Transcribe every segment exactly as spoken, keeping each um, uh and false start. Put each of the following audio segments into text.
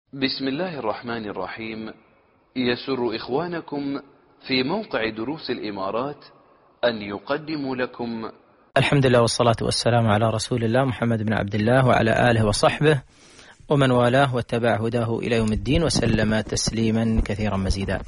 بسم الله الرحمن الرحيم. يسر إخوانكم في موقع دروس الإمارات أن يقدموا لكم الحمد لله والصلاة والسلام على رسول الله محمد بن عبد الله وعلى آله وصحبه ومن والاه واتبع هداه إلى يوم الدين وسلم تسليما كثيرا مزيدا.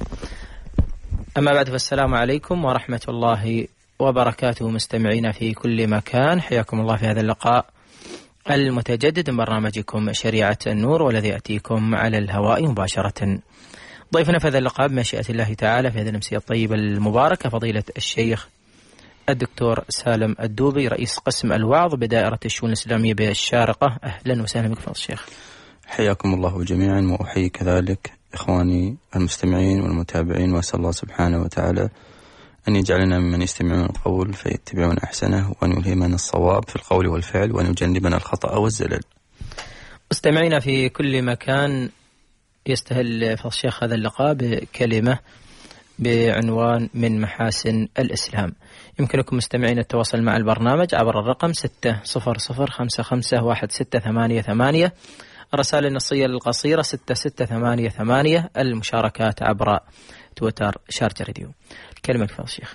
أما بعد، فالسلام عليكم ورحمة الله وبركاته مستمعين في كل مكان، حياكم الله في هذا اللقاء المتجدد من برنامجكم شريعة النور، والذي يأتيكم على الهواء مباشرة. ضيفنا في هذا اللقاء بمشيئة الله تعالى في هذه الأمسية الطيبة المباركة فضيلة الشيخ الدكتور سالم الدوبي، رئيس قسم الوعظ بدائرة الشؤون الإسلامية بالشارقة. أهلا وسهلا بك فضيلة الشيخ. حياكم الله جميعا، وأحيي كذلك إخواني المستمعين والمتابعين، وأسأل الله سبحانه وتعالى أن يجعلنا ممن يستمعون القول فيتبعون أحسنه، وأن يلهمنا الصواب في القول والفعل، وأن يجنبنا الخطأ والزلل. مستمعينا في كل مكان، يستهل فضيلة الشيخ هذا اللقاء بكلمة بعنوان من محاسن الإسلام. يمكنكم مستمعين التواصل مع البرنامج عبر الرقم ستة صفر صفر خمسة خمسة واحد ستة ثمانية ثمانية، الرسائل النصية القصيرة ستة ستة ثمانية ثمانية، المشاركات عبر تويتر شارجة راديو. الكلمة فضيلة الشيخ.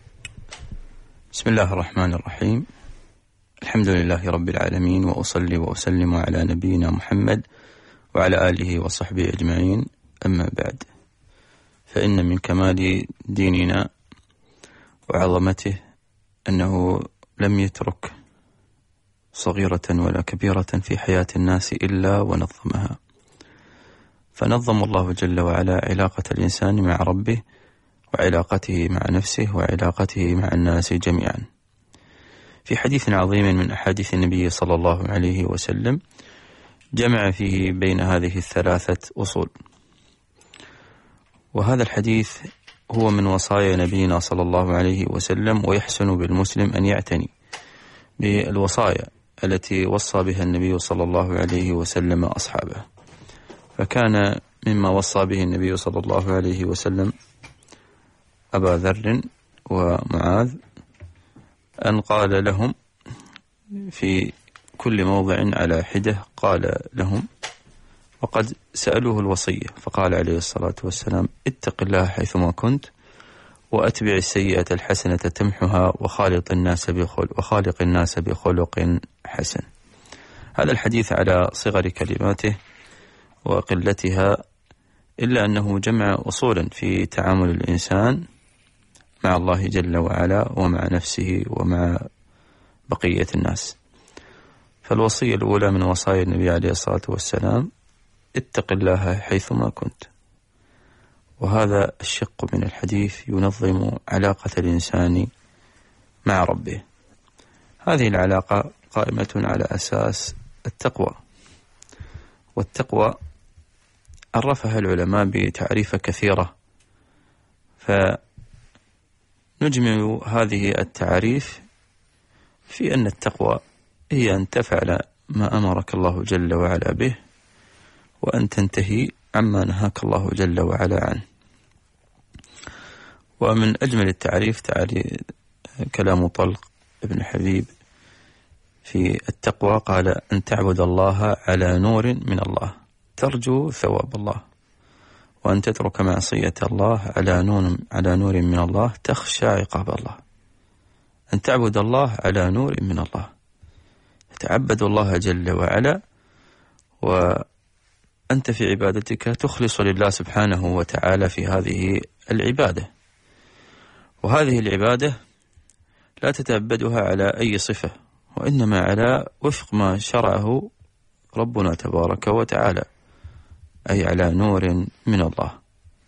بسم الله الرحمن الرحيم. الحمد لله رب العالمين، وأصلي وأسلم على نبينا محمد وعلى آله وصحبه أجمعين. أما بعد، فإن من كمال ديننا وعظمته أنه لم يترك صغيرة ولا كبيرة في حياة الناس إلا ونظمها. فنظم الله جل وعلا علاقة الإنسان مع ربه، وعلاقته مع نفسه، وعلاقته مع الناس جميعا. في حديث عظيم من أحاديث النبي صلى الله عليه وسلم جمع فيه بين هذه الثلاثة أصول، وهذا الحديث هو من وصايا نبينا صلى الله عليه وسلم، ويحسن بالمسلم أن يعتني بالوصايا التي وصى بها النبي صلى الله عليه وسلم أصحابه. فكان مما وصى به النبي صلى الله عليه وسلم أبا ذر ومعاذ أن قال لهم في كل موضع على حدة، قال لهم وقد سألوه الوصية، فقال عليه الصلاة والسلام: اتق الله حيثما كنت، وأتبع السيئة الحسنة تمحها، وخالق الناس بخلق وخالق الناس بخلق حسن. هذا الحديث على صغر كلماته وقلتها، إلا أنه جمع أصولا في تعامل الإنسان مع الله جل وعلا، ومع نفسه، ومع بقية الناس. فالوصية الأولى من وصايا النبي عليه الصلاة والسلام: اتق الله حيثما كنت. وهذا الشق من الحديث ينظم علاقة الإنسان مع ربه. هذه العلاقة قائمة على أساس التقوى، والتقوى عرفها العلماء بتعريف كثيرة، فنجمل هذه التعريف في أن التقوى هي أن تفعل ما أمرك الله جل وعلا به، وأن تنتهي عما نهاك الله جل وعلا عنه. ومن أجمل التعريف تعريف كلام طلق ابن حبيب في التقوى، قال: أن تعبد الله على نور من الله ترجو ثواب الله، وأن تترك معصية الله على نور على نور من الله تخشى عقاب الله. أن تعبد الله على نور من الله، تتعبد الله جل وعلا، وأنت في عبادتك تخلص لله سبحانه وتعالى في هذه العبادة. وهذه العبادة لا تتعبدها على أي صفة، وإنما على وفق ما شرعه ربنا تبارك وتعالى، أي على نور من الله.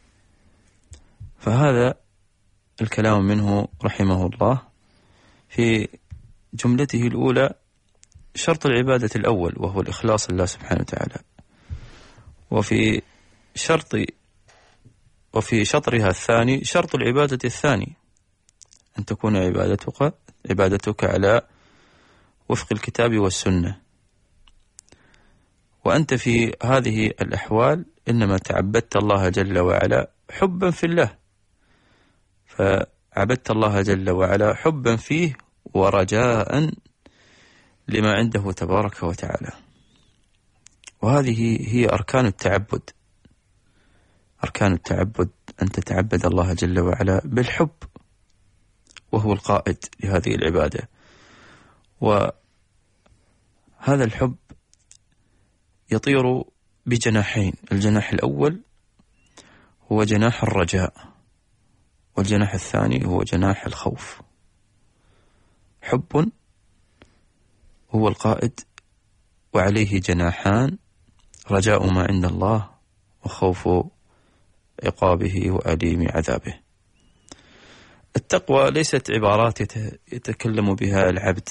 فهذا الكلام منه رحمه الله في جملته الأولى شرط العبادة الأول، وهو الإخلاص لله سبحانه وتعالى. وفي شرط وفي شطرها الثاني شرط العبادة الثاني، أن تكون عبادتك عبادتك على وفق الكتاب والسنة. وأنت في هذه الأحوال إنما تعبدت الله جل وعلا حبا في الله، فعبدت الله جل وعلا حبا فيه ورجاء لما عنده تبارك وتعالى. وهذه هي أركان التعبد. أركان التعبد أن تتعبد الله جل وعلا بالحب، وهو القائد لهذه العبادة. وهذا الحب يطير بجناحين، الجناح الأول هو جناح الرجاء، والجناح الثاني هو جناح الخوف. حب هو القائد وعليه جناحان، رجاء ما عند الله وخوف عقابه وأليم عذابه. التقوى ليست عبارات يتكلم بها العبد،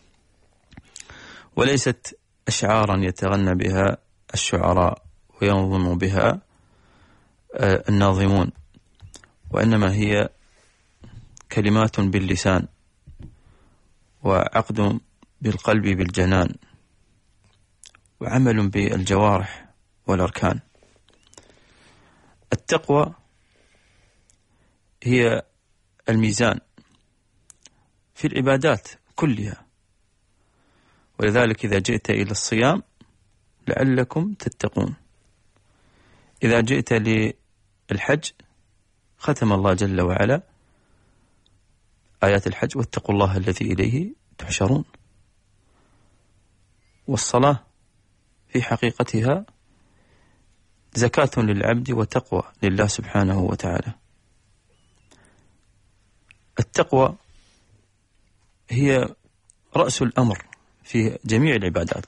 وليست أشعارا يتغنى بها الشعراء وينظم بها الناظمون، وإنما هي كلمات باللسان وعقد بالقلب بالجنان وعمل بالجوارح والأركان. التقوى هي الميزان في العبادات كلها، ولذلك إذا جئت إلى الصيام لعلكم تتقون، إذا جئت للحج ختم الله جل وعلا آيات الحج واتقوا الله الذي إليه تحشرون. والصلاة في حقيقتها زكاة للعبد وتقوى لله سبحانه وتعالى. التقوى هي رأس الأمر في جميع العبادات،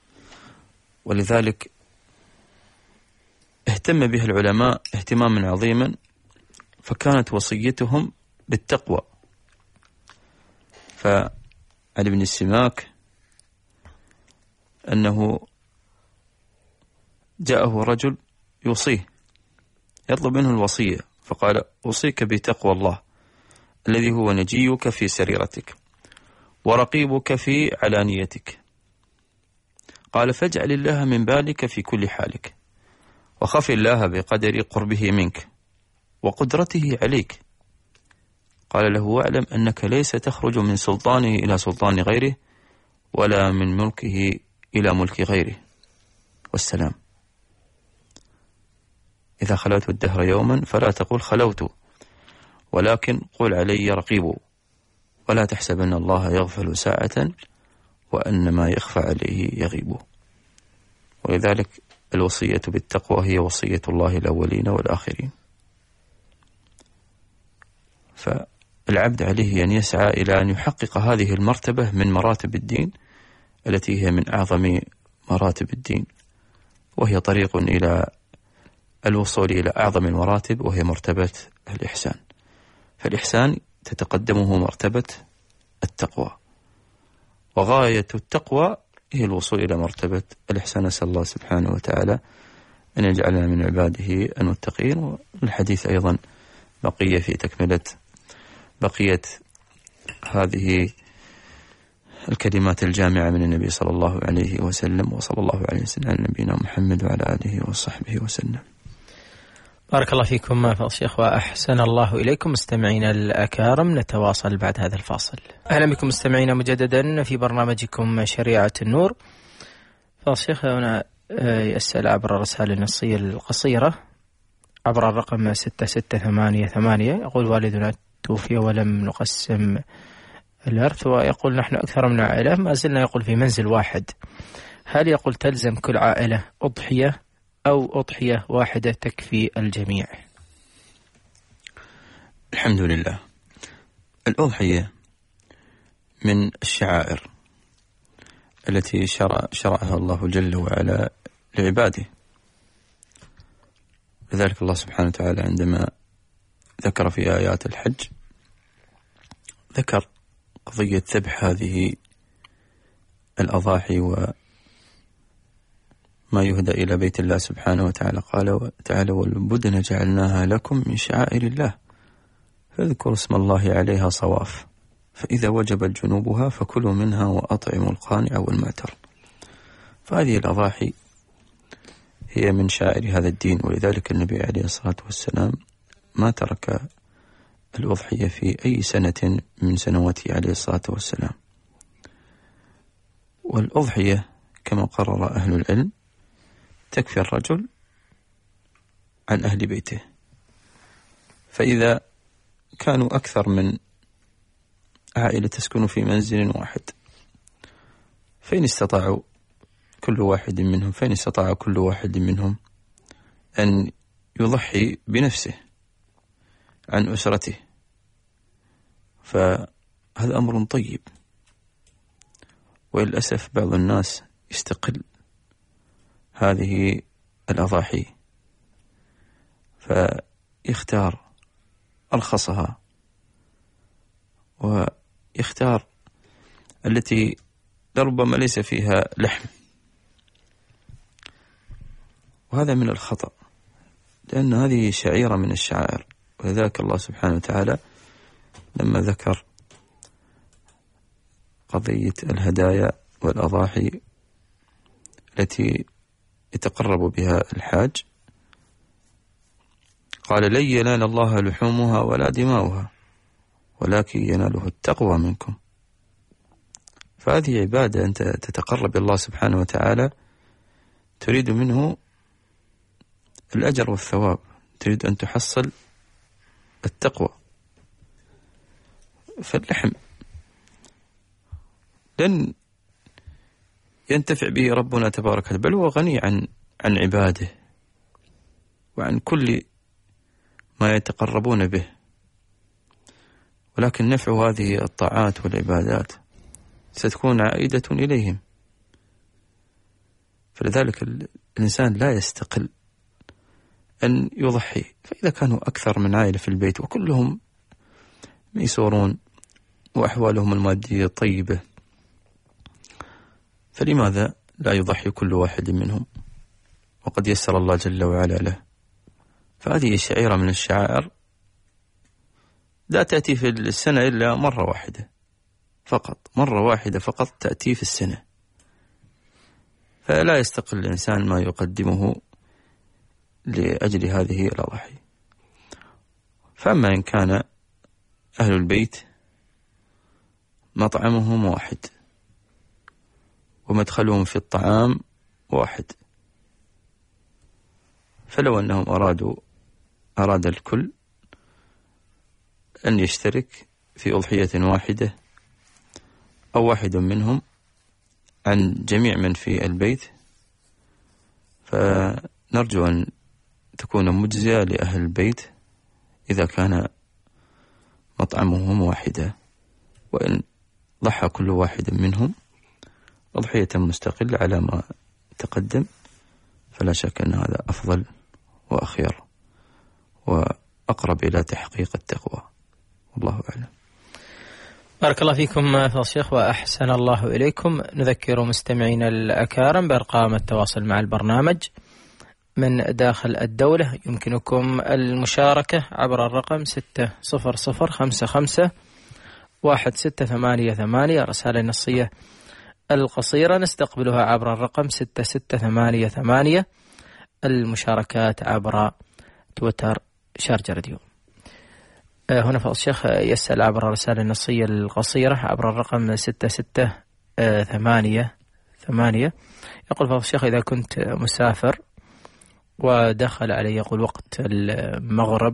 ولذلك اهتم بها العلماء اهتماما عظيما، فكانت وصيتهم بالتقوى. فعلي بن السماك أنه جاءه رجل يوصيه يطلب منه الوصية، فقال أوصيك بتقوى الله الذي هو نجيك في سريرتك ورقيبك في علانيتك. قال فاجعل الله من بالك في كل حالك، وخف الله بقدر قربه منك وقدرته عليك. قال له واعلم أنك ليس تخرج من سلطانه إلى سلطان غيره، ولا من ملكه إلى ملك غيره، والسلام. إذا خلوت الدهر يوما فلا تقول خلوت، ولكن قل علي رقيب، ولا تحسب أن الله يغفل ساعة وأن ما يخفى عليه يغيب. ولذلك الوصية بالتقوى هي وصية الله الأولين والآخرين. فالعبد عليه أن يسعى إلى أن يحقق هذه المرتبة من مراتب الدين التي هي من أعظم مراتب الدين، وهي طريق إلى الوصول إلى أعظم المراتب، وهي مرتبة الإحسان. فالإحسان تتقدمه مرتبة التقوى، وغاية التقوى هي الوصول إلى مرتبة الإحسان. نسأل الله سبحانه وتعالى أن يجعلنا من عباده المتقين. والحديث أيضا بقية في تكملة بقية هذه الكلمات الجامعة من النبي صلى الله عليه وسلم، وصلى الله عليه وسلم على نبينا محمد وعلى آله وصحبه وسلم. بارك الله فيكم فضل الشيخ وأحسن الله إليكم. مستمعينا الأكارم، نتواصل بعد هذا الفاصل. أهلا بكم مستمعينا مجددا في برنامجكم شريعة النور. فضل الشيخ هنا يسأل عبر الرسالة النصية القصيرة عبر الرقم ستة ستة ثمانية ثمانية، يقول والدنا توفي ولم نقسم الإرث، ويقول نحن أكثر من عائلة ما زلنا يقول في منزل واحد، هل يقول تلزم كل عائلة أضحية أو أضحية واحدة تكفي الجميع؟ الحمد لله. الأضحية من الشعائر التي شرع شرعها الله جل وعلا لعباده. لذلك الله سبحانه وتعالى عندما ذكر في آيات الحج ذكر قضية ذبح هذه الأضاحي وما يهدى إلى بيت الله سبحانه وتعالى. قال تعالى والبدن جعلناها لكم من شعائر الله فاذكروا اسم الله عليها صواف فإذا وجبت جنوبها فكلوا منها وأطعموا القانع والمعتر. فهذه الأضاحي هي من شعائر هذا الدين، ولذلك النبي عليه الصلاة والسلام ما ترك الأضحية في أي سنة من سنواته عليه الصلاة والسلام. والأضحية كما قرر أهل العلم تكفي الرجل عن أهل بيته. فإذا كانوا أكثر من عائلة تسكن في منزل واحد، فإن استطاعوا كل واحد منهم فإن استطاع كل واحد منهم أن يضحي بنفسه عن أسرته، فهذا أمر طيب. وللأسف بعض الناس يستقل هذه الأضاحي فيختار أرخصها ويختار التي لربما ليس فيها لحم، وهذا من الخطأ، لأن هذه شعيرة من الشعائر. ولذلك الله سبحانه وتعالى لما ذكر قضية الهدايا والأضاحي التي يتقرب بها الحاج قال: لن ينال الله لحومها ولا دماؤها ولكن يناله التقوى منكم. فهذه عبادة أنت تتقرب الله سبحانه وتعالى، تريد منه الأجر والثواب، تريد أن تحصل التقوى. فاللحم لن ينتفع به ربنا تبارك وتعالى، بل هو غني عن عن عباده وعن كل ما يتقربون به، ولكن نفع هذه الطاعات والعبادات ستكون عائدة إليهم. فلذلك الإنسان لا يستقل أن يضحي. فإذا كانوا أكثر من عائلة في البيت وكلهم ميسورون وأحوالهم المادية طيبة، فلماذا لا يضحي كل واحد منهم وقد يسر الله جل وعلا له؟ فهذه شعيرة من الشعائر لا تأتي في السنة إلا مرة واحدة فقط، مرة واحدة فقط تأتي في السنة، فلا يستقل الإنسان ما يقدمه لأجل هذه الأضحية. فأما إن كان أهل البيت مطعمهم واحد ومدخلهم في الطعام واحد، فلو أنهم أرادوا أراد الكل أن يشترك في أضحية واحدة أو واحد منهم عن جميع من في البيت، فنرجو أن تكون مجزية لأهل البيت إذا كان مطعمهم واحدة. وإن ضحى كل واحد منهم أضحية مستقلة على ما تقدم فلا شك أن هذا أفضل وأخير وأقرب إلى تحقيق التقوى، والله أعلم. بارك الله فيكم فضيلة الشيخ وأحسن الله إليكم. نذكر مستمعين الأكارم بأرقام التواصل مع البرنامج من داخل الدولة. يمكنكم المشاركة عبر الرقم ستة صفر صفر خمسة خمسة واحد ستة ثمانية ثمانية. رسالة النصية القصيرة نستقبلها عبر الرقم ستة ستة ثمانية ثمانية. المشاركات عبر تويتر شارجة راديو. هنا فضل الشيخ يسأل عبر الرسالة النصية القصيرة عبر الرقم ستة ستة ثمانية ثمانية. يقول فضل الشيخ: إذا كنت مسافر ودخل علي يقول وقت المغرب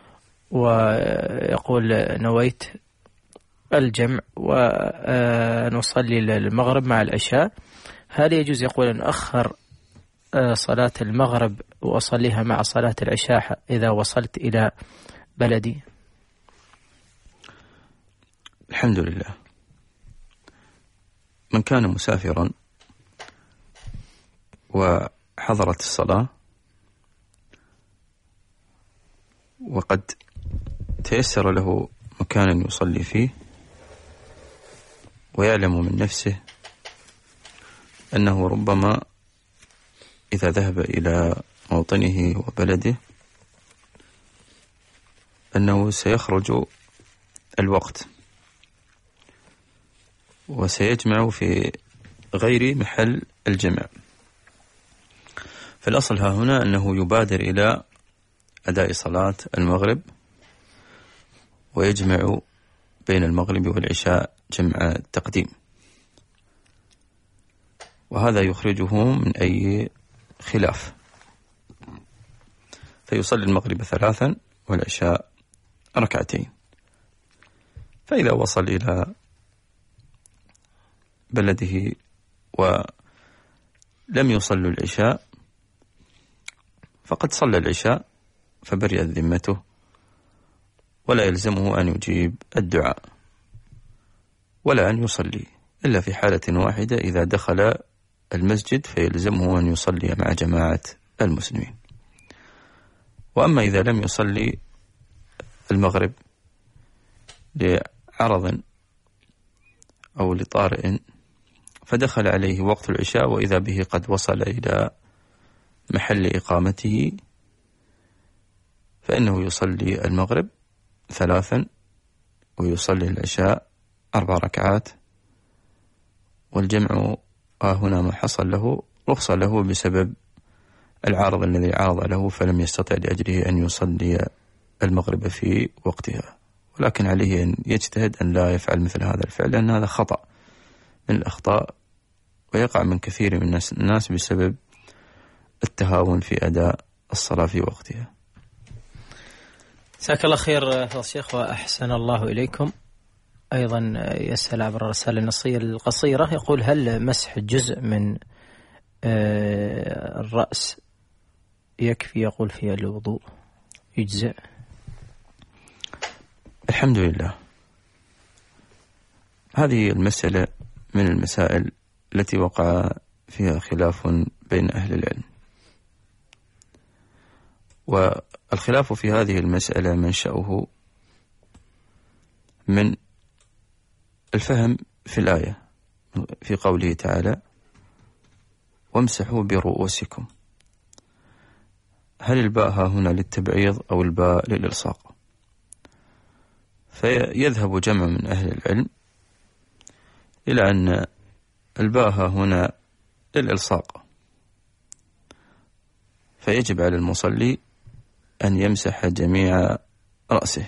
ويقول نويت الجمع ونصلي المغرب مع العشاء، هل يجوز يقول أن أخر صلاة المغرب وأصليها مع صلاة العشاء إذا وصلت إلى بلدي؟ الحمد لله. من كان مسافرا وحضرت الصلاة وقد تيسر له مكان يصلي فيه ويعلم من نفسه أنه ربما إذا ذهب إلى موطنه وبلده أنه سيخرج الوقت وسيجمع في غير محل الجمع، فالأصل ها هنا أنه يبادر إلى أداء صلاة المغرب ويجمع بين المغرب والعشاء جمع التقديم، وهذا يخرجه من أي خلاف، فيصلي المغرب ثلاثا والعشاء ركعتين. فإذا وصل إلى بلده ولم يصل العشاء فقد صلى العشاء فبرئت ذمته، ولا يلزمه أن يجيب الدعاء ولا أن يصلي، إلا في حالة واحدة إذا دخل المسجد فيلزمه أن يصلي مع جماعة المسلمين. وأما إذا لم يصلي المغرب لعرض أو لطارئ فدخل عليه وقت العشاء وإذا به قد وصل إلى محل إقامته، فإنه يصلي المغرب ثلاثا ويصلي العشاء أربع ركعات، والجمع هنا ما حصل له رخصة له بسبب العارض الذي عارض له فلم يستطع لأجله أن يصلي المغرب في وقتها، ولكن عليه أن يجتهد أن لا يفعل مثل هذا الفعل، لأن هذا خطأ من الأخطاء ويقع من كثير من الناس بسبب التهاون في أداء الصلاة في وقتها. جزاك الله خير فضل الشيخ وأحسن الله إليكم. أيضا يسأل عبر الرسالة النصية القصيرة، يقول: هل مسح جزء من الرأس يكفي يقول في الوضوء يجزئ؟ الحمد لله، هذه المسألة من المسائل التي وقع فيها خلاف بين أهل العلم، والخلاف في هذه المسألة منشأه من الفهم في الآية في قوله تعالى: وامسحوا برؤوسكم. هل الباء هنا للتبعيض أو الباء للإلصاق؟ فيذهب جمع من أهل العلم إلى أن الباء هنا للإلصاق، فيجب على المصلي أن يمسح جميع رأسه،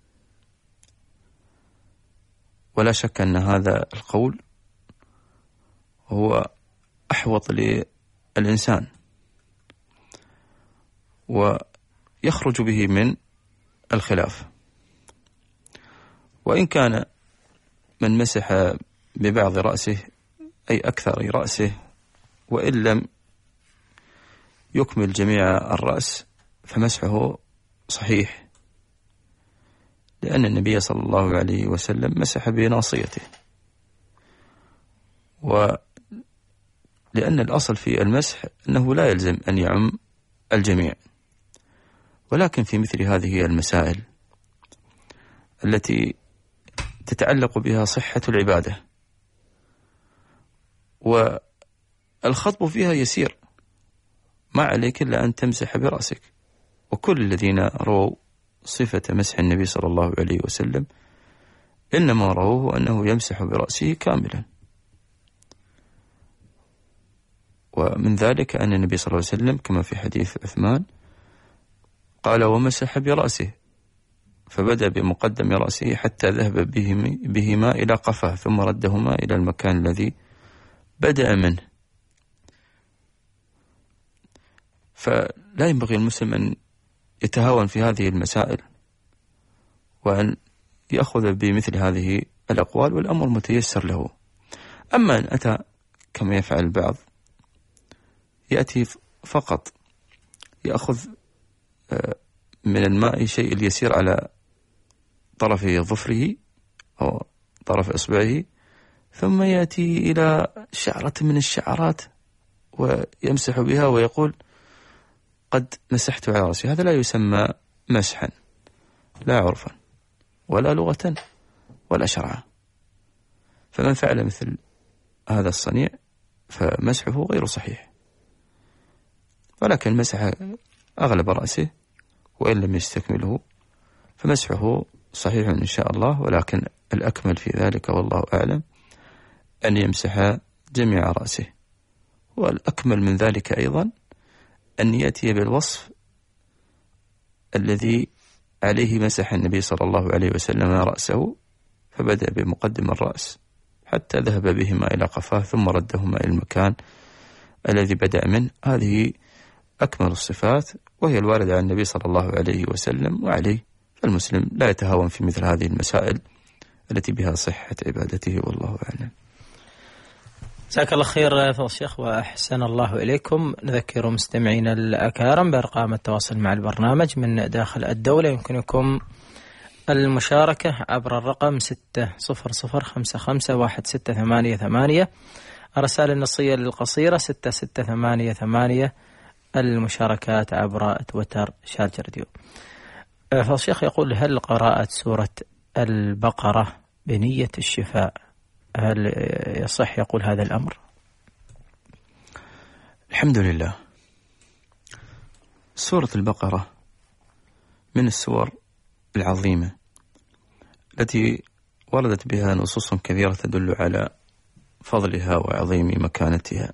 ولا شك أن هذا القول هو أحوط للإنسان ويخرج به من الخلاف. وإن كان من مسح ببعض رأسه أي أكثر رأسه وإن لم يكمل جميع الرأس فمسحه صحيح، لأن النبي صلى الله عليه وسلم مسح بناصيته، ولأن الأصل في المسح أنه لا يلزم أن يعم الجميع. ولكن في مثل هذه المسائل التي تتعلق بها صحة العبادة والخطب فيها يسير، ما عليك إلا أن تمسح برأسك. وكل الذين رووا صفة مسح النبي صلى الله عليه وسلم إنما رووه أنه يمسح برأسه كاملا. ومن ذلك أن النبي صلى الله عليه وسلم كما في حديث عثمان قال: ومسح برأسه، فبدأ بمقدم رأسه حتى ذهب بهما إلى قفاه ثم ردهما إلى المكان الذي بدأ منه. فلا ينبغي المسلم أن يتهاون في هذه المسائل وأن يأخذ بمثل هذه الأقوال، والأمر متيسر له. أما أن أتى كما يفعل البعض يأتي فقط يأخذ من الماء شيء اليسير على طرف ظفره أو طرف إصبعه ثم يأتي إلى شعرة من الشعرات ويمسح بها ويقول: قد مسحت على رأسي. هذا لا يسمى مسحا، لا عرفا ولا لغة ولا شرعا. فمن فعل مثل هذا الصنيع فمسحه غير صحيح، ولكن مسح أغلب رأسه وإن لم يستكمله فمسحه صحيح إن شاء الله، ولكن الأكمل في ذلك والله أعلم أن يمسح جميع رأسه. والأكمل من ذلك أيضا أن يأتي بالوصف الذي عليه مسح النبي صلى الله عليه وسلم رأسه، فبدأ بمقدم الرأس حتى ذهب بهما إلى قفاه ثم ردهما إلى المكان الذي بدأ منه. هذه أكمل الصفات، وهي الواردة عن النبي صلى الله عليه وسلم، وعليه فالمسلم لا يتهاون في مثل هذه المسائل التي بها صحة عبادته، والله أعلم. جزاك الله خير فضل الشيخ وأحسن الله إليكم. نذكر مستمعينا الأكارم بأرقام التواصل مع البرنامج من داخل الدولة. يمكنكم المشاركة عبر الرقم ستة صفر صفر خمسة خمسة واحد ستة ثمانية ثمانية، الرسائل النصية للقصيرة ستة ستة ثمانية ثمانية، المشاركات عبر تويتر شارجة راديو. فضل الشيخ يقول: هل قراءة سورة البقرة بنية الشفاء هل يصح يقول هذا الأمر؟ الحمد لله. سورة البقرة من السور العظيمة التي وردت بها نصوص كثيرة تدل على فضلها وعظيم مكانتها،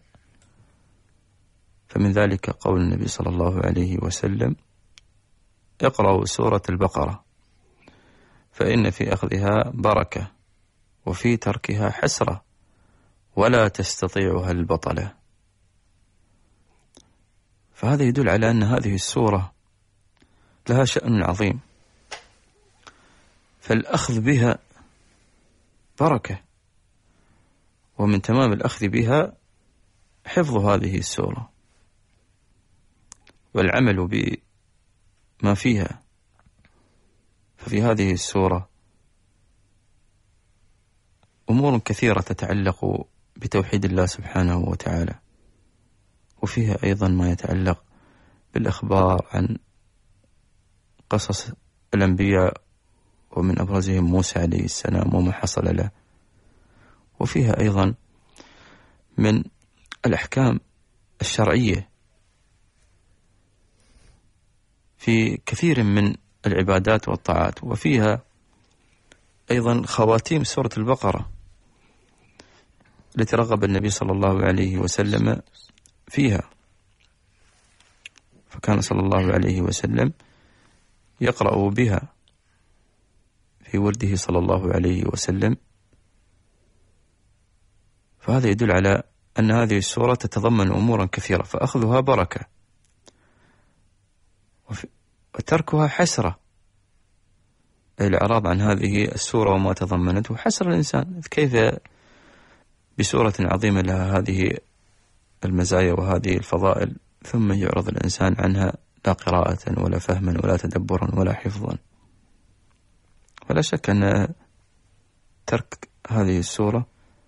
فمن ذلك قول النبي صلى الله عليه وسلم: اقرأوا سورة البقرة فإن في أخذها بركة وفي تركها حسرة ولا تستطيعها البطلة. فهذا يدل على أن هذه السورة لها شأن عظيم، فالأخذ بها بركة، ومن تمام الأخذ بها حفظ هذه السورة والعمل بما فيها. ففي هذه السورة أمور كثيرة تتعلق بتوحيد الله سبحانه وتعالى، وفيها أيضا ما يتعلق بالإخبار عن قصص الأنبياء، ومن أبرزهم موسى عليه السلام وما حصل له، وفيها أيضا من الأحكام الشرعية في كثير من العبادات والطاعات، وفيها أيضا خواتيم سورة البقرة التي رغب النبي صلى الله عليه وسلم فيها، فكان صلى الله عليه وسلم يقرأ بها في ورده صلى الله عليه وسلم. فهذا يدل على أن هذه السورة تتضمن أمورا كثيرة، فأخذها بركة وتركها حسرة، الإعراض عن هذه السورة وما تضمنته حسر الإنسان. كيف بسورة عظيمة لها هذه المزايا وهذه الفضائل ثم يعرض الإنسان عنها، لا قراءة ولا فهما ولا تدبرا ولا حفظا؟ فلا شك أن ترك هذه السورة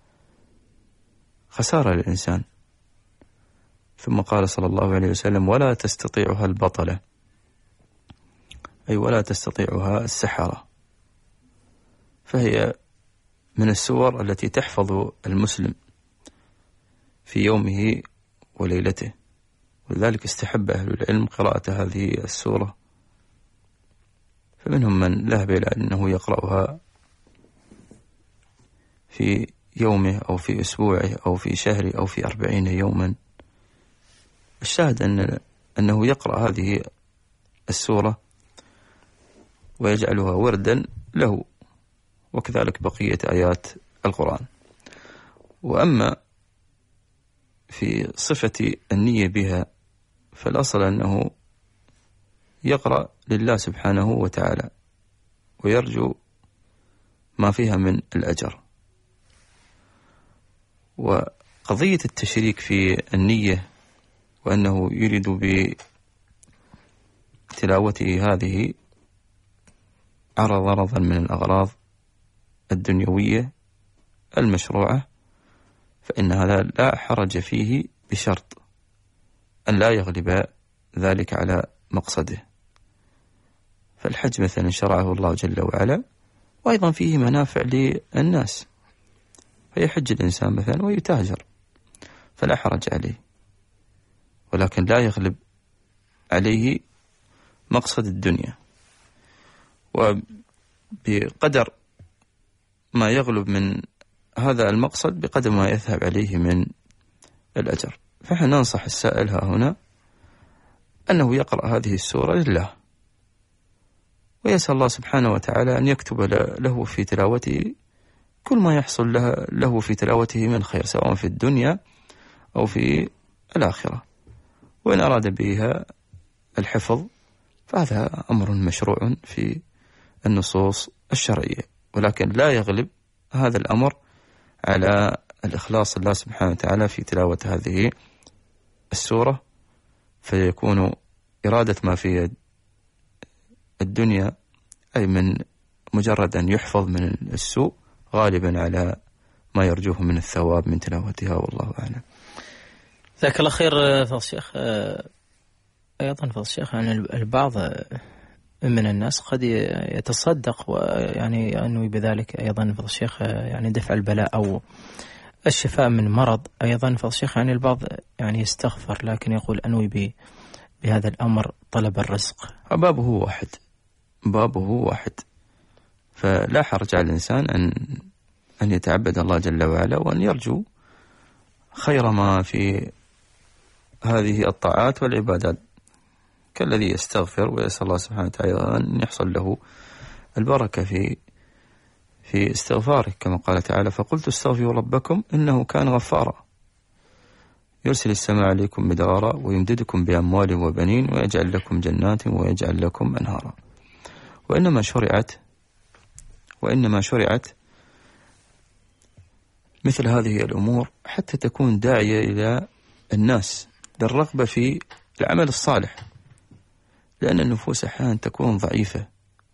خسارة للإنسان. ثم قال صلى الله عليه وسلم: ولا تستطيعها البطلة، أي ولا تستطيعها السحرة. فهي من السور التي تحفظ المسلم في يومه وليلته، ولذلك استحب أهل العلم قراءة هذه السورة، فمنهم من ذهب إلى أنه يقرأها في يومه أو في أسبوعه أو في شهره أو في أربعين يوما. الشاهد أن أنه يقرأ هذه السورة ويجعلها وردا له، وكذلك بقية آيات القرآن. وأما في صفة النية بها فالأصل أنه يقرأ لله سبحانه وتعالى ويرجو ما فيها من الأجر. وقضية التشريك في النية وأنه يريد بتلاوته هذه عرض غرضا من الأغراض الدنيوية المشروعة، فإن هذا لا حرج فيه بشرط أن لا يغلب ذلك على مقصده. فالحج مثلا شرعه الله جل وعلا، وأيضا فيه منافع للناس، فيحج الإنسان مثلا ويتاجر فلا حرج عليه، ولكن لا يغلب عليه مقصد الدنيا، وبقدر ما يغلب من هذا المقصد بقدر ما يذهب عليه من الأجر. فإحنا ننصح السائل ها هنا أنه يقرأ هذه السورة لله، ويسأل الله سبحانه وتعالى أن يكتب له في تلاوته كل ما يحصل له في تلاوته من خير، سواء في الدنيا أو في الآخرة. وإن أراد بها الحفظ فهذا أمر مشروع في النصوص الشرعية، ولكن لا يغلب هذا الأمر على الإخلاص لله سبحانه وتعالى في تلاوة هذه السورة، فيكون إرادة ما في الدنيا أي من مجرد أن يحفظ من السوء غالبا على ما يرجوه من الثواب من تلاوتها، والله أعلم. جزاك الله خير فضل الشيخ. أيضا فضل الشيخ يعني البعض من الناس قد يتصدق ويعني أنوي بذلك أيضا فضل الشيخ يعني دفع البلاء أو الشفاء من مرض. أيضا فضل الشيخ يعني البعض يعني يستغفر لكن يقول أنوي بهذا الأمر طلب الرزق. بابه واحد بابه واحد فلا حرج على الإنسان أن أن يتعبد الله جل وعلا وأن يرجو خير ما في هذه الطاعات والعبادات، كالذي يستغفر ويسأل الله سبحانه وتعالى أن يحصل له البركة في في استغفاره، كما قال تعالى: فقلت استغفروا ربكم إنه كان غفارا يرسل السماء عليكم مدرارا ويمددكم بأموال وبنين ويجعل لكم جنات ويجعل لكم أنهارا. وإنما شرعت وإنما شرعت مثل هذه الأمور حتى تكون داعية إلى الناس للرغبة في العمل الصالح، لأن النفوس أحيانا تكون ضعيفة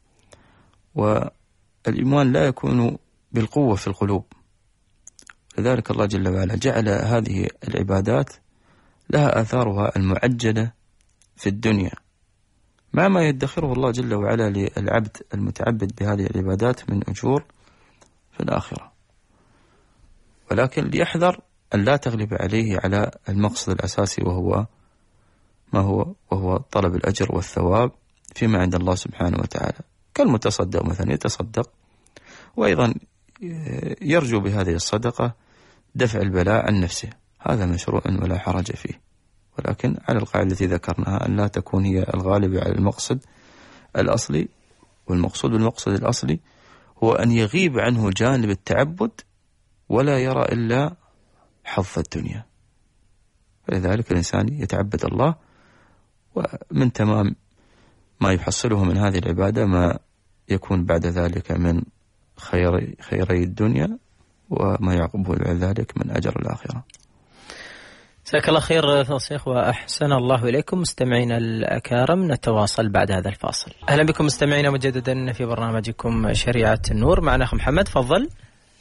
والإيمان لا يكون بالقوة في القلوب، لذلك الله جل وعلا جعل هذه العبادات لها آثارها المعجلة في الدنيا مع ما يدخره الله جل وعلا للعبد المتعبد بهذه العبادات من أجور في الآخرة، ولكن ليحذر أن لا تغلب عليه على المقصد الأساسي وهو ما هو وهو طلب الأجر والثواب فيما عند الله سبحانه وتعالى، كالمتصدق مثلا يتصدق وأيضا يرجو بهذه الصدقة دفع البلاء عن نفسه، هذا مشروع ولا حرج فيه، ولكن على القاعدة التي ذكرناها أن لا تكون هي الغالبة على المقصد الأصلي، والمقصود بالمقصد الأصلي هو أن يغيب عنه جانب التعبد ولا يرى إلا حظ الدنيا، فلذلك الإنسان يتعبد الله ومن تمام ما يحصله من هذه العبادة ما يكون بعد ذلك من خير خيري الدنيا وما يعقبه بعد ذلك من أجر الآخرة. جزاك الله خير فضل الشيخ وأحسن الله إليكم. مستمعينا الأكارم نتواصل بعد هذا الفاصل. أهلا بكم مستمعينا مجددا في برنامجكم شريعة النور، معنا أخ محمد، تفضل.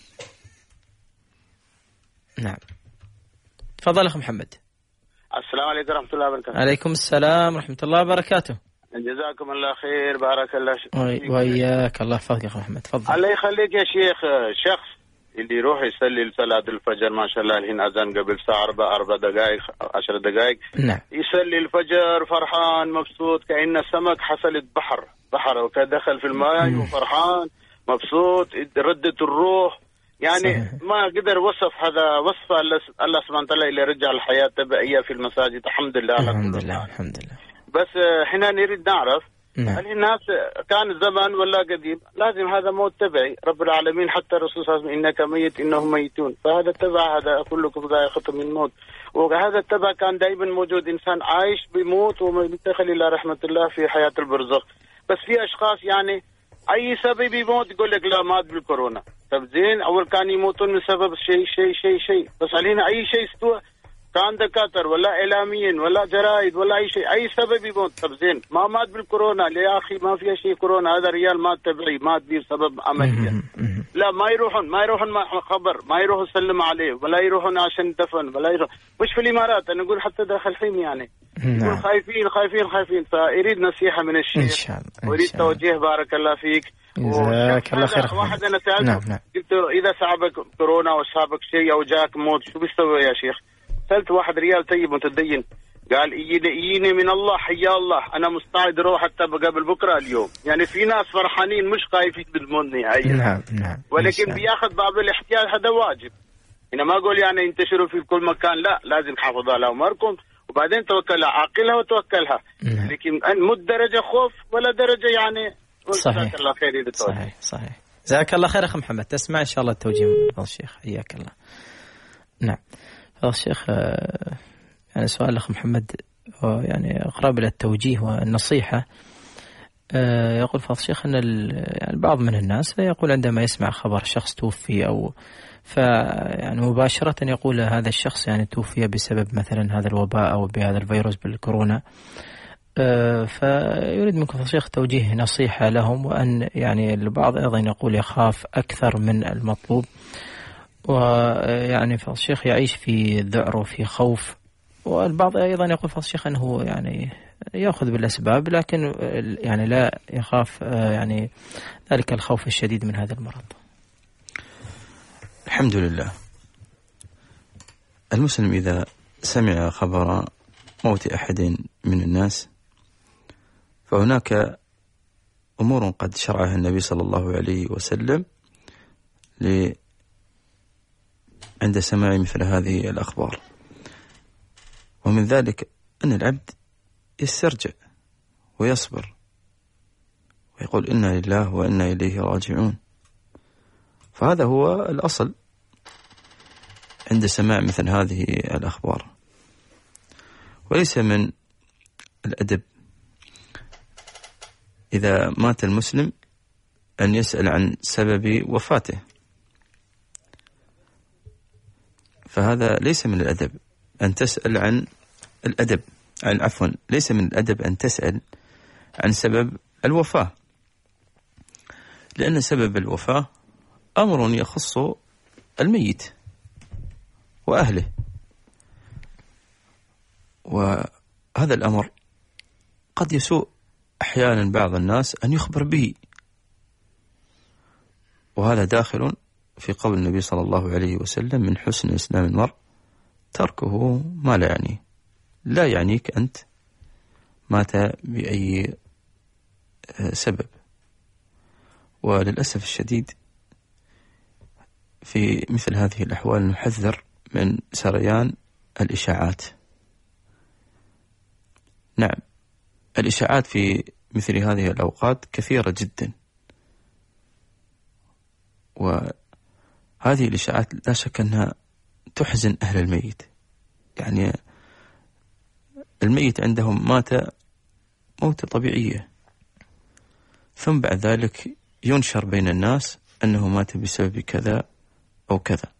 نعم تفضل أخ محمد. السلام عليكم ورحمة الله وبركاته. عليكم السلام ورحمة الله وبركاته. جزاكم الله خير، بارك الله فيك. وإياك، الله يحفظك يا أخ محمد، تفضل. الله يخليك يا شيخ. شخص اللي يروح يصلي صلاة الفجر ما شاء الله الحين أذان قبل ساعة أربع أربع دقائق عشر دقائق، نعم، يصلي الفجر فرحان مبسوط كأنه سمك حصلت بحر بحر وكدخل في الماء وفرحان مبسوط، ردت الروح يعني صحيح. ما قدر وصف هذا وصف الله سبحانه وتعالى اللي رجع الحياة تبعية في المساجد. الحمد لله الحمد لله الحمد لله. بس احنا نريد نعرف نعم. الناس كان زمان ولا قديم لازم هذا موت تبعي رب العالمين، حتى الرسول صلى الله عليه وسلم إنك ميت إنهم ميتون، فهذا التبع هذا كلكم ذائقة من الموت، وهذا التبع كان دائما موجود، إنسان عايش بيموت ومنتقل إلى رحمة الله في حياة البرزخ. بس في أشخاص يعني أي سبب يموت يقول لك لا مات بالكورونا، طب زين أول كان يموتون من سبب شيء شيء شيء شيء، بس علينا أي شيء استوى كان دكاتر ولا إعلاميين ولا جرائد ولا أي شيء، أي سبب يموت. طب زين ما مات بالكورونا يا أخي، ما فيها شيء كورونا، هذا ريال مات تبعي مات بسبب عملية. لا ما يروحون ما يروحون مع خبر، ما يروحوا يسلم عليه ولا يروحون عشان دفن ولا يروح. مش في الإمارات، أنا أقول حتى داخل حين يعني يقول خايفين خايفين خايفين، فأريد نصيحة من الشيخ إن شاء الله، وأريد توجيه بارك الله فيك. جزاك الله خير. واحد أنا سألته نعم نعم. قلت له إذا صعبك كورونا وصابك شيء أو جاك موت شو بيسوي يا شيخ؟ سألت واحد ريال طيب متدين قال إيني من الله حيا الله، أنا مستعد أروح حتى قبل بكرة اليوم. يعني في ناس فرحانين مش خايفين بالموت نهائيا. نعم نعم. ولكن بياخذ بعض الاحتياط، هذا واجب. أنا ما أقول يعني انتشروا في كل مكان، لا لازم حافظوا على أموركم وبعدين توكلها، عاقلها وتوكلها. نعم. لكن مو درجة خوف ولا درجة يعني. صحيح. الله خير صحيح صحيح. جزاك الله خير أخ محمد، تسمع إن شاء الله التوجيه من الشيخ، حياك الله. نعم. فضل الشيخ يعني سؤال الأخ محمد يعني أقرب إلى التوجيه والنصيحة. يقول فضل الشيخ أن يعني بعض من الناس يقول عندما يسمع خبر شخص توفي أو فيعني مباشرة يقول هذا الشخص يعني توفي بسبب مثلا هذا الوباء أو بهذا الفيروس بالكورونا، فيريد منكم فضل الشيخ توجيه نصيحة لهم، وأن يعني البعض أيضا يقول يخاف أكثر من المطلوب، ويعني فضل الشيخ يعيش في ذعر وفي خوف، والبعض أيضا يقول فضل الشيخ أنه يعني يأخذ بالأسباب لكن يعني لا يخاف يعني ذلك الخوف الشديد من هذا المرض. الحمد لله. المسلم إذا سمع خبر موت أحد من الناس فهناك أمور قد شرعها النبي صلى الله عليه وسلم عند سماع مثل هذه الأخبار، ومن ذلك أن العبد يسترجع ويصبر ويقول إنا لله وإنا إليه راجعون، فهذا هو الأصل عند سماع مثل هذه الأخبار. وليس من الأدب إذا مات المسلم أن يسأل عن سبب وفاته، فهذا ليس من الأدب أن تسأل عن الأدب عن عفوا ليس من الأدب أن تسأل عن سبب الوفاة، لأن سبب الوفاة أمر يخص الميت وأهله، وهذا الأمر قد يسوء أحيانا بعض الناس أن يخبر به، وهذا داخل في قول النبي صلى الله عليه وسلم من حسن إسلام المرء تركه ما لا يعنيه. لا يعنيك أنت مات بأي سبب. وللأسف الشديد في مثل هذه الأحوال نحذر من سريان الإشاعات. نعم، الإشاعات في مثل هذه الأوقات كثيرة جدا، وهذه الإشاعات لا شك أنها تحزن أهل الميت. يعني الميت عندهم مات موتة طبيعية، ثم بعد ذلك ينشر بين الناس أنه مات بسبب كذا أو كذا.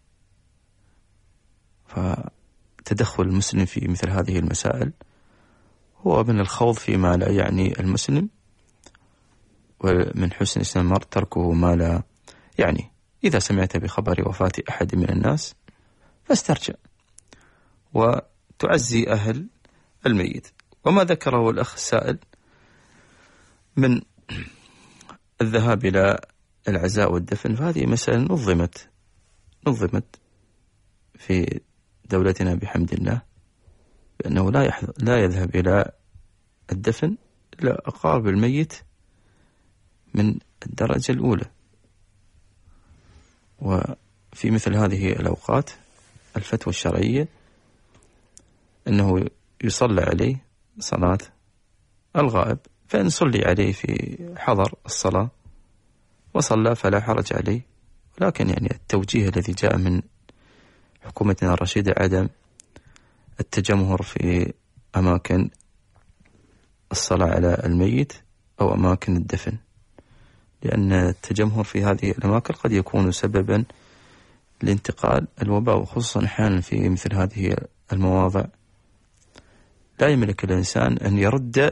فتدخل المسلم في مثل هذه المسائل هو من الخوض فيما لا يعني المسلم، ومن حسن إسلام المرء تركه ما لا يعني. إذا سمعت بخبر وفاة أحد من الناس فاسترجع وتعزي أهل الميت. وما ذكره الأخ السائل من الذهاب إلى العزاء والدفن فهذه مسألة نظمت نظمت في دولتنا بحمد الله، بأنه لا يحظ... لا يذهب إلى الدفن إلا أقارب الميت من الدرجة الأولى. وفي مثل هذه الأوقات الفتوى الشرعية أنه يصلى عليه صلاة الغائب، فإن صلي عليه في حضر الصلاة وصلى فلا حرج عليه. ولكن يعني التوجيه الذي جاء من حكومتنا الرشيدة عدم التجمهر في أماكن الصلاة على الميت أو أماكن الدفن، لأن التجمهر في هذه الأماكن قد يكون سببا لانتقال الوباء، وخصوصا أحيانا في مثل هذه المواضع لا يملك الإنسان أن يرد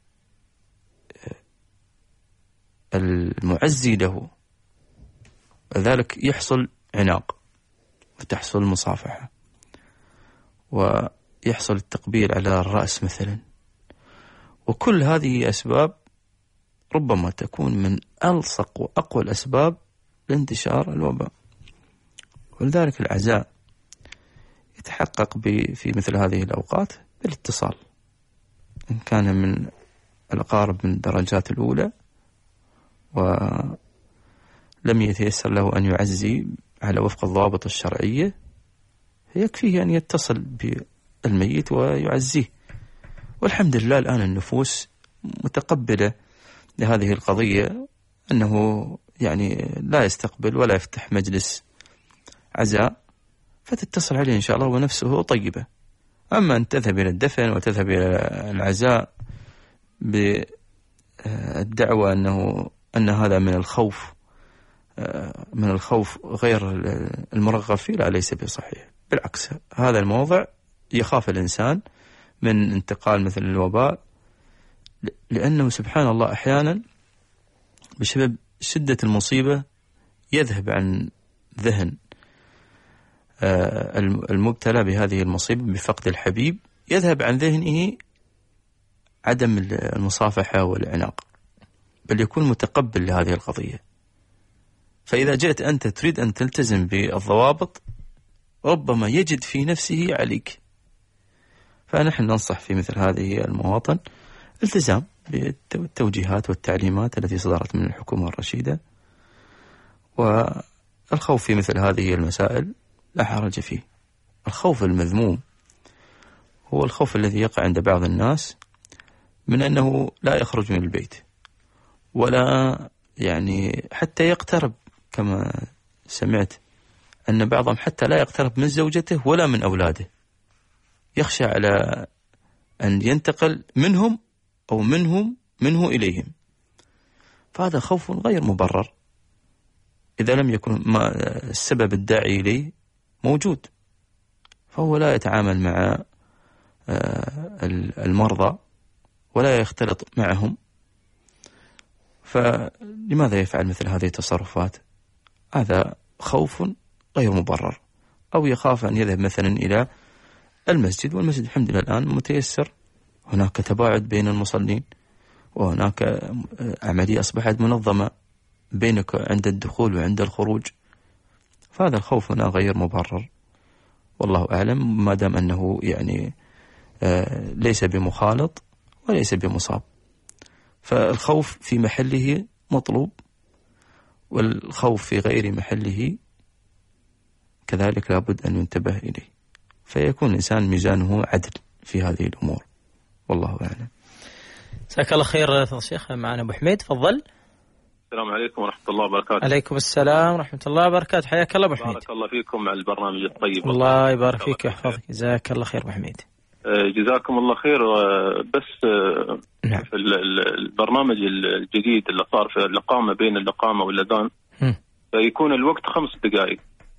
المعزي له، وذلك يحصل عناق وتحصل مصافحة ويحصل التقبيل على الرأس مثلا. وكل هذه أسباب ربما تكون من ألصق وأقوى الأسباب لانتشار الوباء. ولذلك العزاء يتحقق في مثل هذه الأوقات بالاتصال، إن كان من الأقارب من الدرجات الأولى ولم يتيسر له أن يعزي على وفق الضوابط الشرعية يكفيه أن يتصل بالميت ويعزيه. والحمد لله الآن النفوس متقبلة لهذه القضية، أنه يعني لا يستقبل ولا يفتح مجلس عزاء فتتصل عليه إن شاء الله ونفسه طيبة. أما أن تذهب إلى الدفن وتذهب إلى العزاء بالدعوة أنه أن هذا من الخوف من الخوف غير المرغب فيه، لا، ليس بصحيح. بالعكس، هذا الموضع يخاف الإنسان من انتقال مثل الوباء، لأنه سبحان الله أحيانا بسبب شدة المصيبة يذهب عن ذهن المبتلى بهذه المصيبة بفقد الحبيب، يذهب عن ذهنه عدم المصافحة والعناق، بل يكون متقبل لهذه القضية. فإذا جئت أنت تريد أن تلتزم بالضوابط ربما يجد في نفسه عليك. فنحن ننصح في مثل هذه المواطن التزام بالتوجيهات والتعليمات التي صدرت من الحكومة الرشيدة، والخوف في مثل هذه المسائل لا حرج فيه. الخوف المذموم هو الخوف الذي يقع عند بعض الناس من أنه لا يخرج من البيت، ولا يعني حتى يقترب، كما سمعت أن بعضهم حتى لا يقترب من زوجته ولا من أولاده، يخشى على أن ينتقل منهم أو منهم منه إليهم. فهذا خوف غير مبرر إذا لم يكن ما السبب الداعي إليه موجود، فهو لا يتعامل مع المرضى ولا يختلط معهم، فلماذا يفعل مثل هذه التصرفات؟ هذا خوف غير مبرر. أو يخاف أن يذهب مثلا إلى المسجد، والمسجد الحمد لله الآن متيسر، هناك تباعد بين المصلين، وهناك عملية أصبحت منظمة بينك عند الدخول وعند الخروج، فهذا الخوف هنا غير مبرر والله أعلم، ما دام أنه يعني ليس بمخالط وليس بمصاب. فالخوف في محله مطلوب، والخوف في غير محله كذلك لابد أن ينتبه إليه، فيكون الإنسان ميزانه عدل في هذه الأمور والله أعلم. جزاك الله خير فضل الشيخ. معنا أبو حميد، تفضل. السلام عليكم ورحمة الله وبركاته. عليكم السلام ورحمة الله وبركاته، حياك الله أبو حميد. بارك الله فيكم على البرنامج الطيب. الله يبارك فيك ويحفظك، جزاك الله خير أبو حميد. جزاكم الله خير. بس نعم. في البرنامج الجديد اللي صار في الإقامة، بين الإقامة والأذان فيكون الوقت خمس دقائق.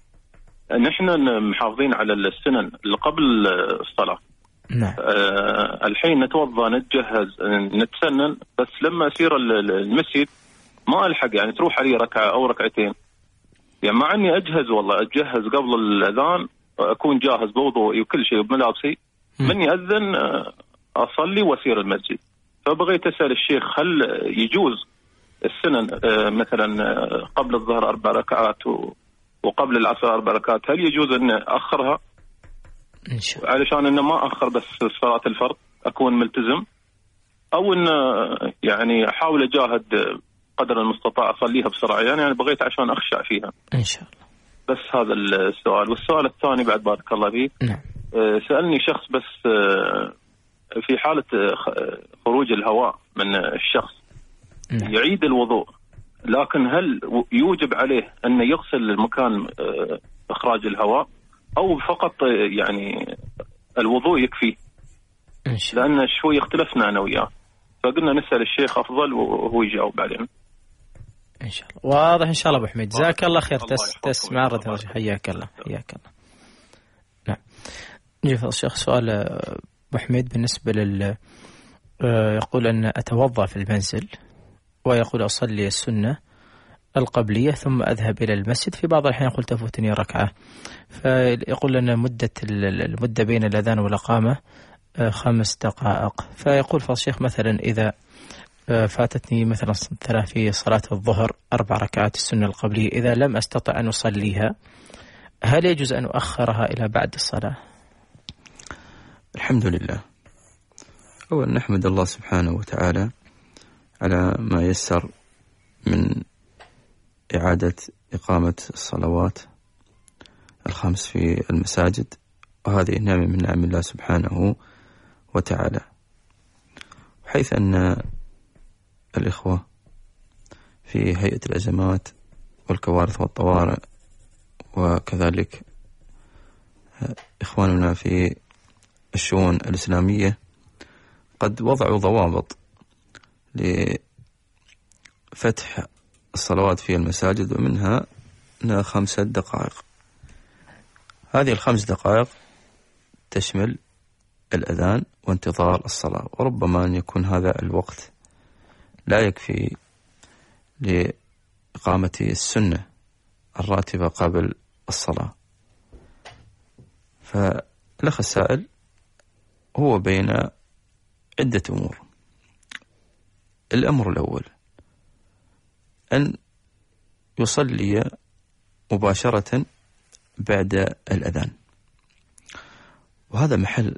نحن محافظين على السنن اللي قبل الصلاة. نعم. أه الحين نتوضأ نتجهز نتسنن، بس لما أسير المسجد ما ألحق، يعني تروح علي ركعة أو ركعتين، يعني مع أني أجهز والله أتجهز قبل الأذان، أكون جاهز بوضوئي وكل شيء بملابسي، من يأذن أصلي وأسير المسجد. فبغيت أسأل الشيخ هل يجوز السنن مثلا قبل الظهر أربع ركعات وقبل العصر أربع ركعات، هل يجوز أن أخرها إن شاء الله علشان أن ما أخر بس صلاة الفرض أكون ملتزم، أو أن يعني أحاول أجاهد قدر المستطاع أصليها بسرعة، يعني أنا بغيت عشان أخشع فيها إن شاء الله. بس هذا السؤال. والسؤال الثاني بعد بارك الله فيك. نعم. سألني شخص بس في حالة خروج الهواء من الشخص نعم. يعيد الوضوء، لكن هل يوجب عليه أن يغسل المكان إخراج الهواء أو فقط يعني الوضوء يكفي؟ إن شاء الله. لأن شوي اختلفنا أنا وياه، فقلنا نسأل الشيخ أفضل وهو يجاوب علينا إن شاء الله. واضح إن شاء الله أبو حميد، جزاك الله خير. تس تسمع رد حياك الله حياك الله. نعم. نجي الشيخ سؤال أبو حميد بالنسبة لل يقول أن أتوضأ في المنزل ويقول أصلي السنة القبلية ثم أذهب إلى المسجد، في بعض الأحيان يقول تفوتني ركعة، فيقول أن مدة المدة بين الأذان والإقامة خمس دقائق، فيقول فالشيخ مثلا إذا فاتتني مثلا في صلاة الظهر أربع ركعات السنة القبلية، إذا لم أستطع أن أصليها هل يجوز أن أؤخرها إلى بعد الصلاة؟ الحمد لله. أولا نحمد الله سبحانه وتعالى على ما يسر من إعادة إقامة الصلوات الخمس في المساجد، وهذه نعمة من نعم الله سبحانه وتعالى، حيث أن الإخوة في هيئة الأزمات والكوارث والطوارئ، وكذلك إخواننا في الشؤون الإسلامية قد وضعوا ضوابط لفتح الصلوات في المساجد، ومنها خمسة دقائق. هذه الخمس دقائق تشمل الأذان وانتظار الصلاة، وربما أن يكون هذا الوقت لا يكفي لإقامة السنة الراتبة قبل الصلاة. فالأخ السائل هو بين عدة أمور. الأمر الأول أن يصلي مباشرة بعد الأذان، وهذا محل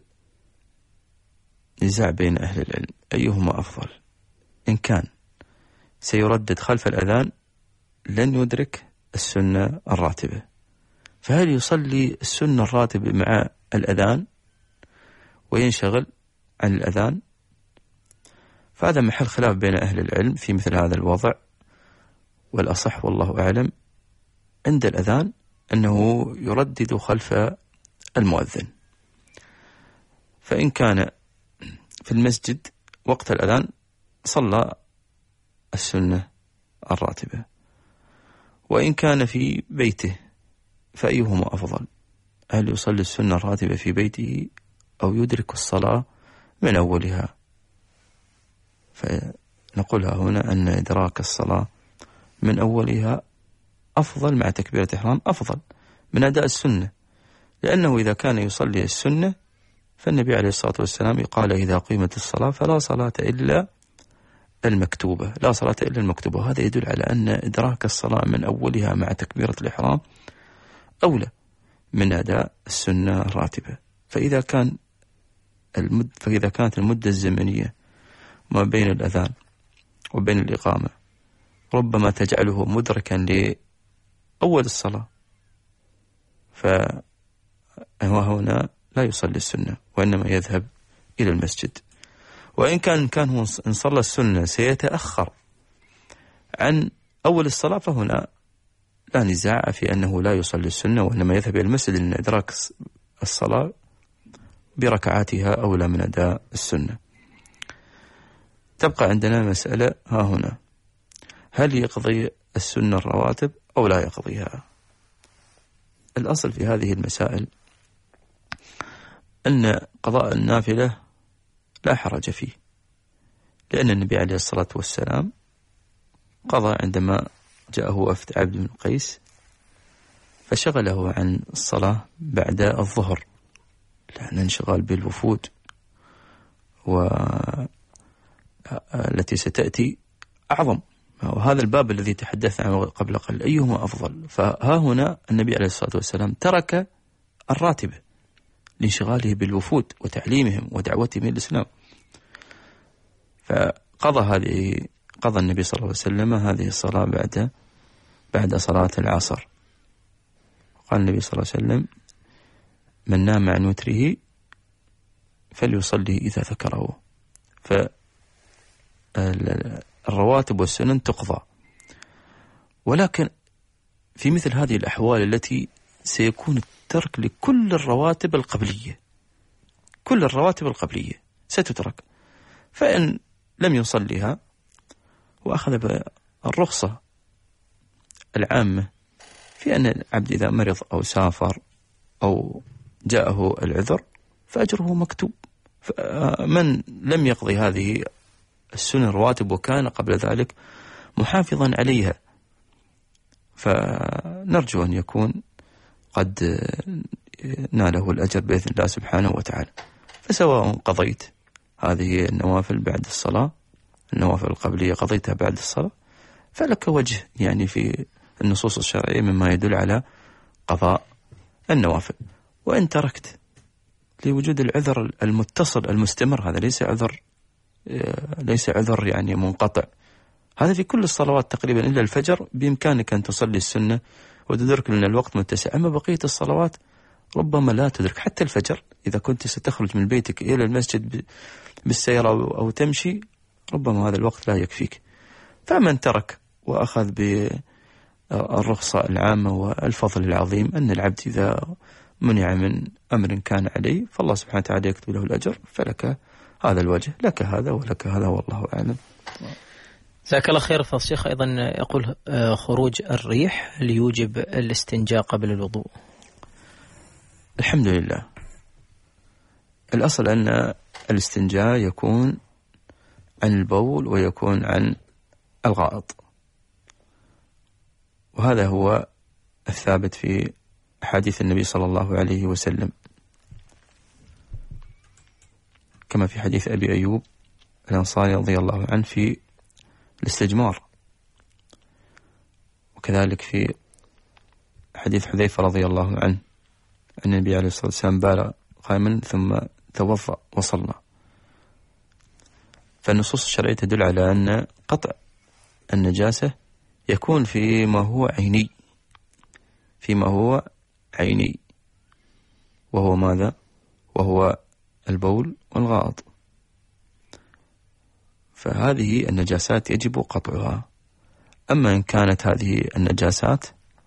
نزاع بين أهل العلم أيهما أفضل. إن كان سيردد خلف الأذان لن يدرك السنة الراتبة، فهل يصلي السنة الراتبة مع الأذان وينشغل عن الأذان؟ فهذا محل خلاف بين أهل العلم في مثل هذا الوضع، والأصح والله أعلم عند الأذان أنه يردد خلف المؤذن. فإن كان في المسجد وقت الأذان صلى السنة الراتبة، وإن كان في بيته فأيهما أفضل؟ هل يصلي السنة الراتبة في بيته أو يدرك الصلاة من أولها؟ فنقولها هنا أن إدراك الصلاة من أولها أفضل مع تكبيرة إحرام، أفضل من أداء السنة، لأنه إذا كان يصلي السنة فالنبي عليه الصلاة والسلام قال إذا قيمت الصلاة فلا صلاة إلا المكتوبة، لا صلاة إلا المكتوبة. وهذا يدل على أن إدراك الصلاة من أولها مع تكبيرة الإحرام أولى من أداء السنة الراتبة. فإذا كان المد فإذا كانت المدة الزمنية ما بين الأذان وبين الإقامة ربما تجعله مدركا لأول الصلاة، فهو هنا لا يصلي السنة وإنما يذهب إلى المسجد. وإن كان كان هو إن صلى السنة سيتأخر عن أول الصلاة فهنا لا نزاع في أنه لا يصلي السنة وإنما يذهب إلى المسجد، لأن إدراك الصلاة بركعاتها أولى من أداء السنة. تبقى عندنا مسألة ها هنا، هل يقضي السنة الرواتب أو لا يقضيها؟ الأصل في هذه المسائل أن قضاء النافلة لا حرج فيه، لأن النبي عليه الصلاة والسلام قضى عندما جاءه وفد عبد بن قيس فشغله عن الصلاة بعد الظهر، لأن انشغال بالوفود والتي ستأتي أعظم، وهذا الباب الذي تحدث عنه قبل قليل أيهما أفضل. فها هنا النبي عليه الصلاة والسلام ترك الراتبة لانشغاله بالوفود وتعليمهم ودعوتهم إلى الإسلام، فقضى هذه قضى النبي صلى الله عليه وسلم هذه الصلاة بعد بعد صلاة العصر. قال النبي صلى الله عليه وسلم من نام عن وتره فليصلي إذا ذكره. فالرواتب والسنن تقضى، ولكن في مثل هذه الأحوال التي سيكون الترك لكل الرواتب القبلية، كل الرواتب القبلية ستترك، فإن لم يصليها وأخذ بالرخصة العامة في أن العبد إذا مرض أو سافر أو جاءه العذر فأجره مكتوب. من لم يقضي هذه السنن الرواتب وكان قبل ذلك محافظا عليها فنرجو أن يكون قد ناله الأجر بإذن الله سبحانه وتعالى. فسواء قضيت هذه النوافل بعد الصلاة، النوافل القبلية قضيتها بعد الصلاة، فلك وجه يعني في النصوص الشرعية مما يدل على قضاء النوافل. وإن تركت لوجود العذر المتصل المستمر، هذا ليس عذر ليس عذر يعني منقطع، هذا في كل الصلوات تقريبا إلا الفجر بإمكانك أن تصلي السنة وتدرك لأن الوقت متسع. أما بقية الصلوات ربما لا تدرك، حتى الفجر إذا كنت ستخرج من بيتك إلى المسجد بالسيارة أو تمشي ربما هذا الوقت لا يكفيك. فمن ترك وأخذ بالرخصة العامة والفضل العظيم أن العبد إذا منع من أمر كان عليه، فالله سبحانه وتعالى يكتب له الأجر، فلك هذا الوجه، لك هذا ولك هذا، والله أعلم. جزاك الله خير. فالشيخ أيضا يقول خروج الريح ليوجب الاستنجاء قبل الوضوء. الحمد لله، الأصل أن الاستنجاء يكون عن البول ويكون عن الغائط، وهذا هو الثابت في حديث النبي صلى الله عليه وسلم، كما في حديث أبي أيوب الأنصاري رضي الله عنه في الاستجمار، وكذلك في حديث حذيفة رضي الله عنه أن النبي عليه الصلاة والسلام بال قائما ثم توضأ وصلى. فالنصوص الشرعية تدل على أن قطع النجاسة يكون فيما هو عيني، فيما هو عيني وهو ماذا؟ وهو البول والغائط. فهذه النجاسات يجب قطعها. أما إن كانت هذه النجاسات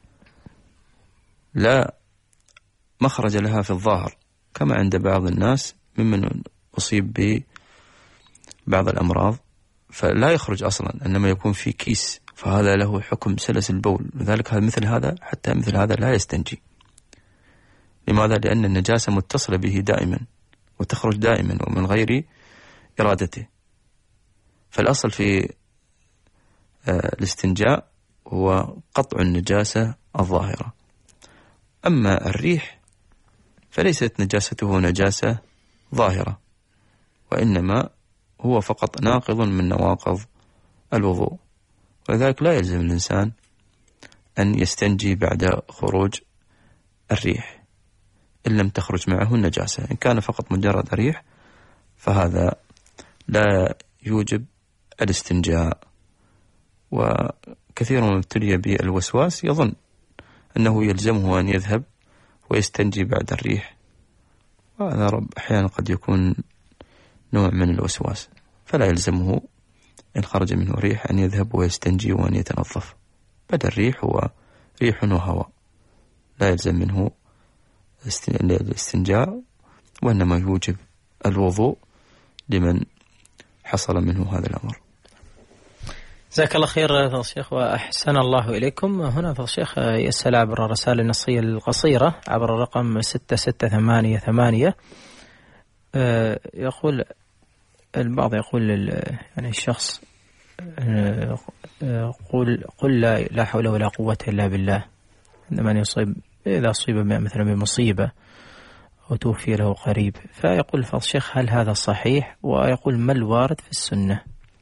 لا مخرج لها في الظاهر، كما عند بعض الناس ممن أصيب ببعض الأمراض فلا يخرج أصلا، إنما يكون في كيس، فهذا له حكم سلس البول، لذلك مثل هذا حتى مثل هذا لا يستنجي. لماذا؟ لأن النجاسة متصلة به دائما وتخرج دائما ومن غير إرادته. فالأصل في الاستنجاء هو قطع النجاسة الظاهرة. أما الريح فليست نجاسته نجاسة ظاهرة، وإنما هو فقط ناقض من نواقض الوضوء، ولذلك لا يلزم الإنسان أن يستنجي بعد خروج الريح إن لم تخرج معه النجاسة. إن كان فقط مجرد ريح فهذا لا يوجب الاستنجاء. وكثير من ابتلي بالوسواس يظن أنه يلزمه أن يذهب ويستنجي بعد الريح، وهذا رب أحيانا قد يكون نوع من الوسواس، فلا يلزمه إن خرج منه ريح أن يذهب ويستنجي وأن يتنظف. بل الريح هو ريح وهواء، لا يلزم منه الاستنجاء، وإنما يوجب الوضوء لمن حصل منه هذا الأمر. جزاك الله خير فضل الشيخ وأحسن الله إليكم. هنا فضل الشيخ يسأل عبر الرسائل النصية القصيرة عبر الرقم ستة ستة ثمانية ثمانية. يقول البعض يقول يعني الشخص قل قل لا, لا حول ولا قوة إلا بالله عندما يصيب، إذا أصيب مثلا بمصيبة أو توفي له قريب، فيقول فضل الشيخ هل هذا صحيح؟ ويقول ما الوارد في السنة؟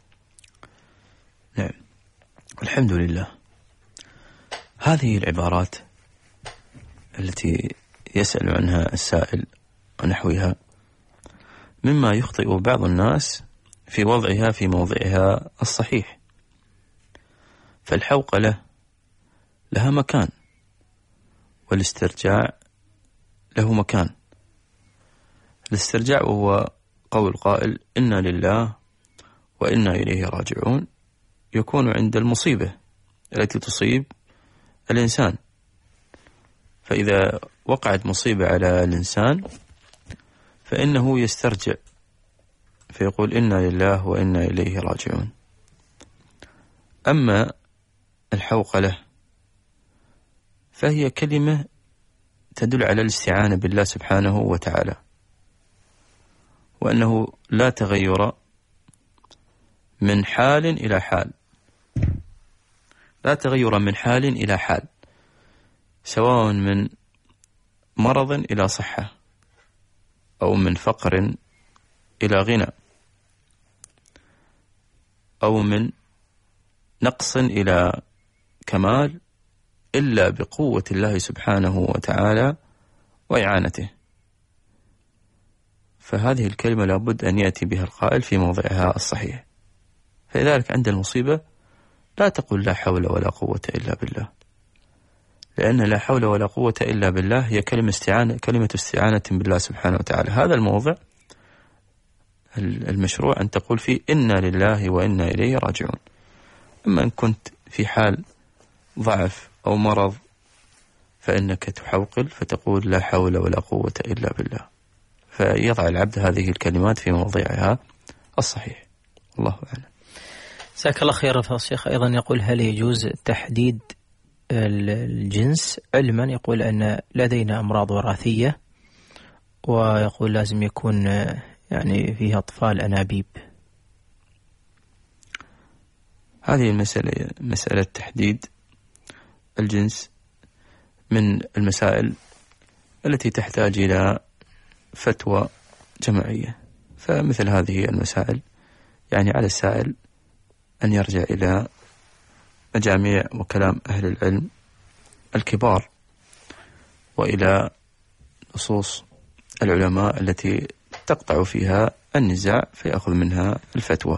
نعم، الحمد لله. هذه العبارات التي يسأل عنها السائل ونحوها مما يخطئ بعض الناس في وضعها في موضعها الصحيح. فالحوقلة لها مكان، والاسترجاع له مكان. الاسترجاع هو قول قائل إنا لله وإنا إليه راجعون، يكون عند المصيبة التي تصيب الإنسان. فإذا وقعت مصيبة على الإنسان فإنه يسترجع فيقول إنا لله وإنا إليه راجعون. أما الحوقلة فهي كلمة تدل على الاستعانة بالله سبحانه وتعالى، وأنه لا تغير من حال إلى حال، لا تغير من حال إلى حال، سواء من مرض إلى صحة أو من فقر إلى غنى أو من نقص إلى كمال، إلا بقوة الله سبحانه وتعالى وإعانته. فهذه الكلمة لابد أن يأتي بها القائل في موضعها الصحيح. فلذلك عند المصيبة لا تقول لا حول ولا قوة إلا بالله، لأن لا حول ولا قوة إلا بالله هي كلمة استعانة، كلمة استعانة بالله سبحانه وتعالى. هذا الموضع المشروع أن تقول فيه إنا لله وإنا إليه راجعون. أما إن كنت في حال ضعف أو مرض فإنك تحوقل فتقول لا حول ولا قوة إلا بالله، فيضع العبد هذه الكلمات في موضعها الصحيح. الله أعلم. جزاك الله خير. الشيخ أيضا يقول هل يجوز تحديد الجنس علما؟ يقول أن لدينا أمراض وراثية ويقول لازم يكون يعني فيها أطفال أنابيب. هذه المسألة مسألة تحديد الجنس من المسائل التي تحتاج إلى فتوى جماعية، فمثل هذه المسائل يعني على السائل أن يرجع إلى مجاميع وكلام أهل العلم الكبار وإلى نصوص العلماء التي تقطع فيها النزاع فيأخذ منها الفتوى.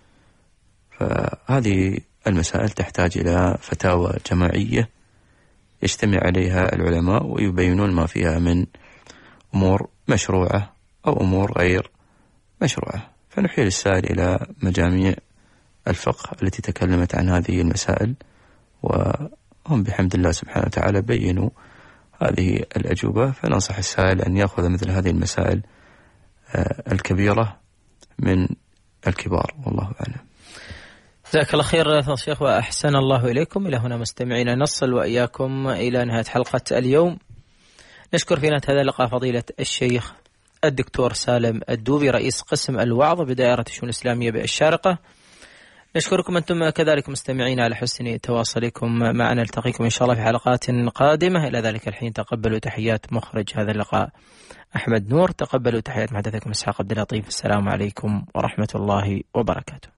فهذه المسائل تحتاج إلى فتاوى جماعية يجتمع عليها العلماء ويبينون ما فيها من أمور مشروعة أو أمور غير مشروعة، فنحيل السائل إلى مجاميع الفقه التي تكلمت عن هذه المسائل، وهم بحمد الله سبحانه وتعالى بينوا هذه الأجوبة، فننصح السائل أن يأخذ مثل هذه المسائل الكبيرة من الكبار، والله أعلم. جزاك الله خير شيخ وأحسن الله إليكم. إلى هنا مستمعينا نصل وإياكم إلى نهاية حلقة اليوم. نشكر في نهاية هذا اللقاء فضيلة الشيخ الدكتور سالم الدوبي رئيس قسم الوعظ بدائرة الشؤون الإسلامية بالشارقة. نشكركم أنتم كذلك مستمعين على حسن تواصلكم معنا. نلتقيكم إن شاء الله في حلقات قادمة. إلى ذلك الحين تقبلوا تحيات مخرج هذا اللقاء أحمد نور، تقبلوا تحيات محدثكم إسحاق عبد اللطيف. السلام عليكم ورحمة الله وبركاته.